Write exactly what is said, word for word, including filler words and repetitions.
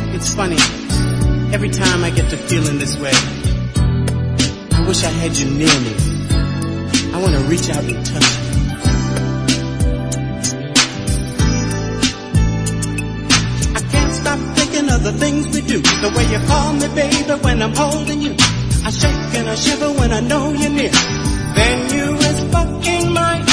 It's funny, every time I get to feeling this way, I wish I had you near me. I want to reach out and touch you. I can't stop thinking of the things we do, the way you call me baby when I'm holding you. I shake and I shiver when I know you're near. Then you whisper in my